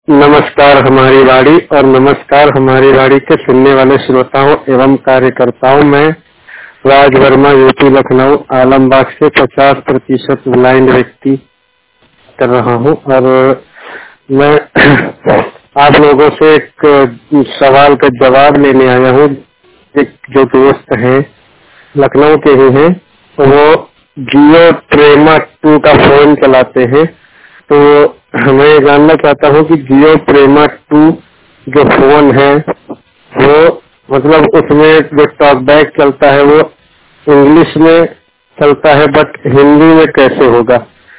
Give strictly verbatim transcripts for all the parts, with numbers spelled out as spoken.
नमस्कार हमारी वाणी और नमस्कार हमारी वाणी के सुनने वाले श्रोताओं एवं कार्यकर्ताओं। मैं राज वर्मा यूपी लखनऊ आलमबाग से पचास प्रतिशत ब्लाइंड व्यक्ति कर रहा हूं और मैं आप लोगों से एक सवाल का जवाब लेने आया हूं। एक जो दोस्त हैं लखनऊ के ही हैं, वो जियो प्रेमा टू का फोन चलाते हैं, तो मैं जानना चाहता हूँ कि जियो प्रेमा टू जो फोन है वो मतलब उसमें जो टॉकबैक चलता है वो इंग्लिश में चलता है, बट हिंदी में कैसे होगा?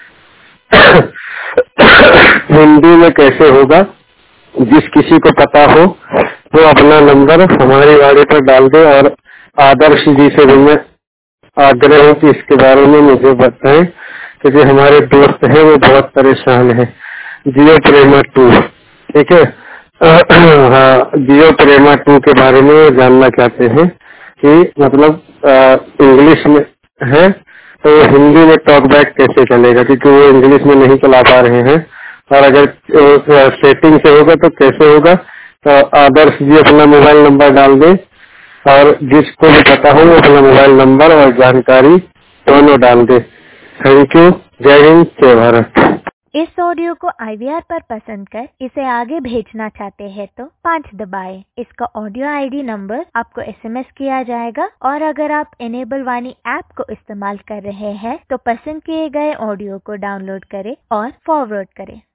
हिंदी में कैसे होगा? जिस किसी को पता हो वो अपना नंबर हमारी वाणी पर डाल दे और आदर्श जी से भी मैं आग्रह हूँ कि इसके बारे में मुझे बताएं, क्योंकि हमारे दोस्त हैं वो बहुत परेशान है। जियो प्रेमा टू, ठीक है। हाँ, जियो प्रेमा टू के बारे में जानना चाहते हैं कि मतलब इंग्लिश में है तो हिंदी में टॉकबैक कैसे चलेगा, क्योंकि वो इंग्लिश में नहीं चला पा रहे हैं, और अगर सेटिंग से होगा तो कैसे होगा? तो आदर्श जी अपना मोबाइल नंबर डाल दें और जिसको भी पता हो वो अपना मोबाइल नंबर और जानकारी दोनों डाल दे। Thank you. जय हिंद, जय भारत। इस ऑडियो को आई वी आर पर पसंद कर इसे आगे भेजना चाहते हैं तो पाँच दबाएं। इसका ऑडियो आई डी नंबर आपको एस एम एस किया जाएगा, और अगर आप इनेबल वाणी ऐप को इस्तेमाल कर रहे हैं तो पसंद किए गए ऑडियो को डाउनलोड करें और फॉरवर्ड करें।